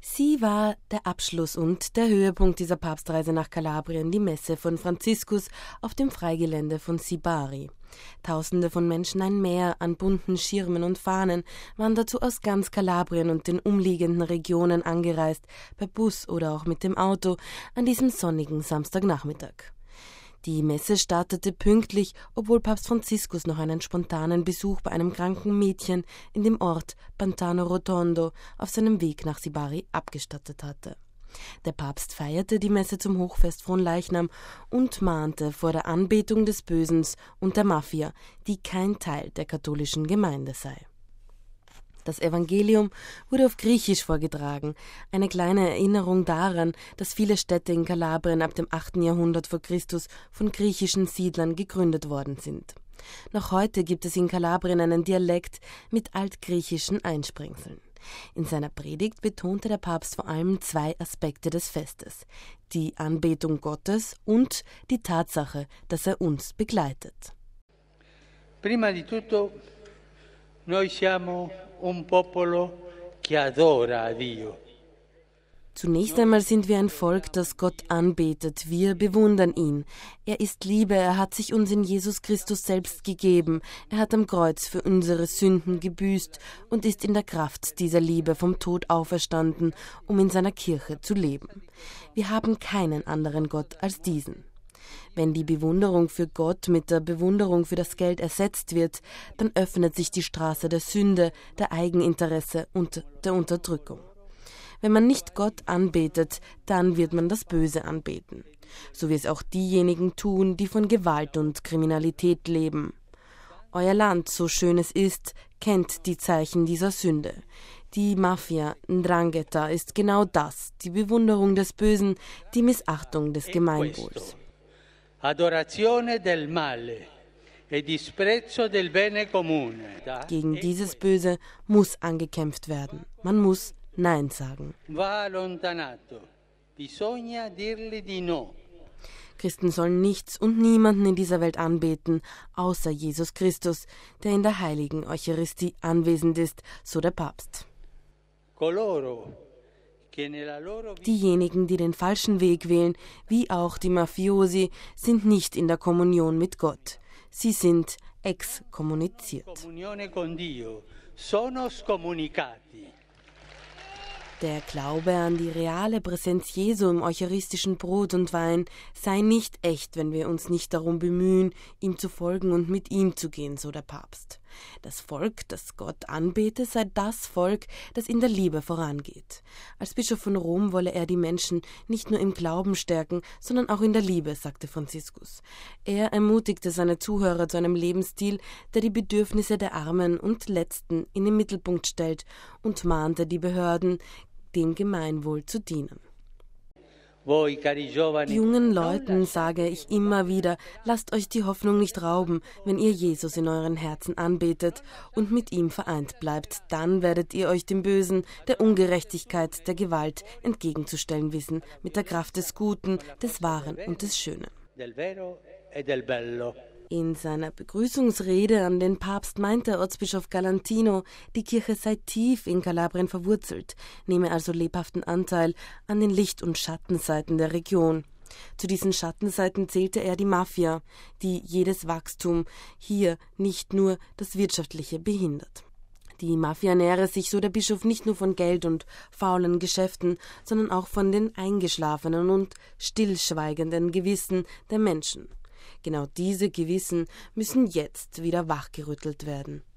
Sie war der Abschluss und der Höhepunkt dieser Papstreise nach Kalabrien, die Messe von Franziskus auf dem Freigelände von Sibari. Tausende von Menschen, ein Meer an bunten Schirmen und Fahnen, waren dazu aus ganz Kalabrien und den umliegenden Regionen angereist, per Bus oder auch mit dem Auto, an diesem sonnigen Samstagnachmittag. Die Messe startete pünktlich, obwohl Papst Franziskus noch einen spontanen Besuch bei einem kranken Mädchen in dem Ort Pantano Rotondo auf seinem Weg nach Sibari abgestattet hatte. Der Papst feierte die Messe zum Hochfest Fronleichnam und mahnte vor der Anbetung des Bösen und der Mafia, die kein Teil der katholischen Gemeinde sei. Das Evangelium wurde auf Griechisch vorgetragen, eine kleine Erinnerung daran, dass viele Städte in Kalabrien ab dem 8. Jahrhundert vor Christus von griechischen Siedlern gegründet worden sind. Noch heute gibt es in Kalabrien einen Dialekt mit altgriechischen Einsprengseln. In seiner Predigt betonte der Papst vor allem zwei Aspekte des Festes: die Anbetung Gottes und die Tatsache, dass er uns begleitet. Prima di tutto, noi siamo un popolo che adora a Dio. Zunächst einmal sind wir ein Volk, das Gott anbetet. Wir bewundern ihn. Er ist Liebe, er hat sich uns in Jesus Christus selbst gegeben. Er hat am Kreuz für unsere Sünden gebüßt und ist in der Kraft dieser Liebe vom Tod auferstanden, um in seiner Kirche zu leben. Wir haben keinen anderen Gott als diesen. Wenn die Bewunderung für Gott mit der Bewunderung für das Geld ersetzt wird, dann öffnet sich die Straße der Sünde, der Eigeninteresse und der Unterdrückung. Wenn man nicht Gott anbetet, dann wird man das Böse anbeten. So wie es auch diejenigen tun, die von Gewalt und Kriminalität leben. Euer Land, so schön es ist, kennt die Zeichen dieser Sünde. Die Mafia, Ndrangheta, ist genau das, die Bewunderung des Bösen, die Missachtung des Gemeinwohls. Adorazione del male e disprezzo del bene comune. Gegen dieses Böse muss angekämpft werden. Man muss Nein sagen. Va allontanato. Bisogna dirgli di no. Christen sollen nichts und niemanden in dieser Welt anbeten, außer Jesus Christus, der in der heiligen Eucharistie anwesend ist, so der Papst. Diejenigen, die den falschen Weg wählen, wie auch die Mafiosi, sind nicht in der Kommunion mit Gott. Sie sind exkommuniziert. Der Glaube an die reale Präsenz Jesu im eucharistischen Brot und Wein sei nicht echt, wenn wir uns nicht darum bemühen, ihm zu folgen und mit ihm zu gehen, so der Papst. Das Volk, das Gott anbete, sei das Volk, das in der Liebe vorangeht. Als Bischof von Rom wolle er die Menschen nicht nur im Glauben stärken, sondern auch in der Liebe, sagte Franziskus. Er ermutigte seine Zuhörer zu einem Lebensstil, der die Bedürfnisse der Armen und Letzten in den Mittelpunkt stellt, und mahnte die Behörden, dem Gemeinwohl zu dienen. Jungen Leuten sage ich immer wieder, lasst euch die Hoffnung nicht rauben, wenn ihr Jesus in euren Herzen anbetet und mit ihm vereint bleibt, dann werdet ihr euch dem Bösen, der Ungerechtigkeit, der Gewalt entgegenzustellen wissen, mit der Kraft des Guten, des Wahren und des Schönen. In seiner Begrüßungsrede an den Papst meinte Erzbischof Galantino, die Kirche sei tief in Kalabrien verwurzelt, nehme also lebhaften Anteil an den Licht- und Schattenseiten der Region. Zu diesen Schattenseiten zählte er die Mafia, die jedes Wachstum, hier nicht nur das Wirtschaftliche, behindert. Die Mafia nähre sich, so der Bischof, nicht nur von Geld und faulen Geschäften, sondern auch von den eingeschlafenen und stillschweigenden Gewissen der Menschen. Genau diese Gewissen müssen jetzt wieder wachgerüttelt werden.